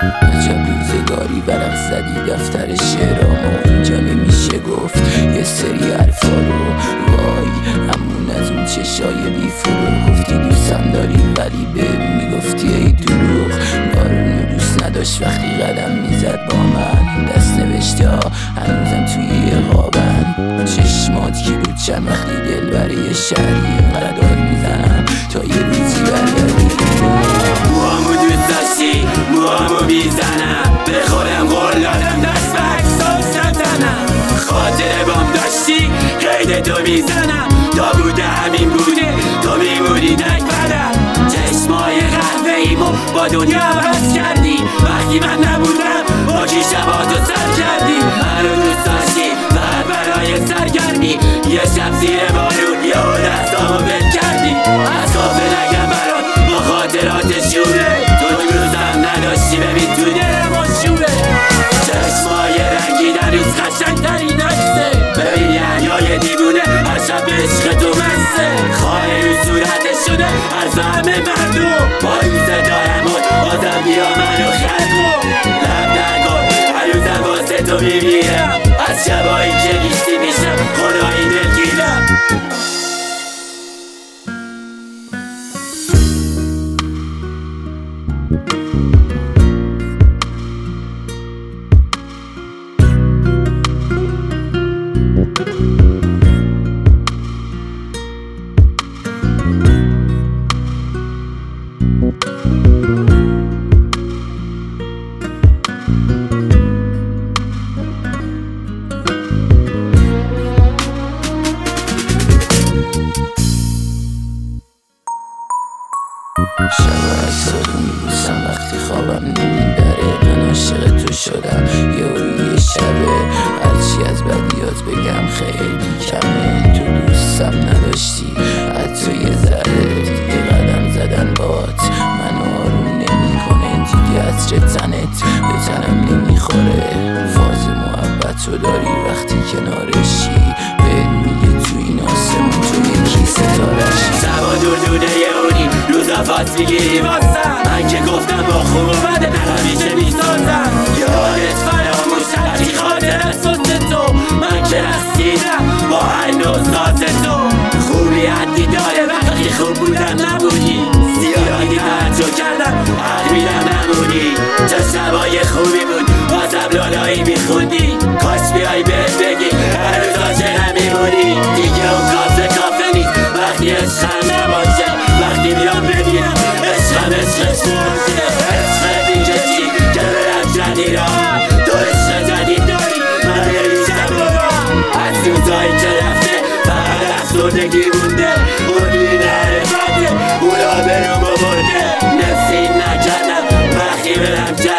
عجب روزگاری ورق زدی دفتر شعرامو، اینجا نمیشه گفت یه سری حرفا رو. وای همون از اون چشای بی فروغ، گفتی دوستم داری ولی بهت میگفتی ای دروغ. بارونو دوست نداشت وقتی قدم میزد با من، دست نوشته ها هنوزم توی قابن. چشمات کی بود چند وقتی دل برای شهری اینقدر داد میزنم تا یه روزی برگردی. موامو دوست داشتی موامو میزنم، به خودم قول دادم دست به عکساش نزنم. خاطر بام داشتی قید تو میزنم، تا بوده همین بوده تو میمونی نکبرم. چشمای قهوه ایمو با دنیا عوض کردی، وقتی من نبودم با کی شباتو سر کردی. منو دوست داشتی فقط برای سرگرمی، یه شب زیر بارون یهو دستامو بل کردی. از کافه نگم برات با خاطرات شوره، تو روزم نداشتی ببین تو دلم آشوره. چشمای رنگی در روز قشنگترین عکسه، ببین یحیای دیوونه هر شب عشق تو مسته. خواهی رو صورتش شده از همه مردم، با روزه دارم بازم بیا منو خلقو. لب نکن هنوزم واسه تو میمیرم، از شبایی که نیستی میشم خدایی دلگیرم. شب عکساتو میبوسم وقتی خوابم نمیبره، من عاشق تو شدم یه شبه. هرچی از بدیات بگم خیلی کمه، تو دوستم نداشتی حتی یه ذره. دیگه قدم زدن بات منو آروم نمیکنه، دیگه عطر تنت به تنم نمیخوره. فاز محبتو داری وقتی کنارشی، بهت میگه تو این آسمون تو یکی ستاره‌شی. شبا دونه یه اونی روزا فاس میگیری واسم، من که گفتم با خوب و بده همیشه میسازم. یادت فراموش هرچی خاطر از تو، من که رسیدم با هر نوزات تو. خوبی حدی داره وقتی خوب بودم نبودی، زیادی تعجب کردم حق میدم نمونی. چه شبای خوبی بود بازم لالایی میخوندی، کاش بیایی بهت بگی هر روز عاشقم میمونی. دیگه اون کافه نیست وقتی عشقم نباشه، وقتی بیام ببینم عشقم عشقش مرده. عشق دیگه چی که برم جدی را، تو عشق جدید داری من نمیشم برام. از روزایی که رفته فقط افسردگی مونده، اونی نره بده اونا برام برده. نفسی نکردم وقتی برم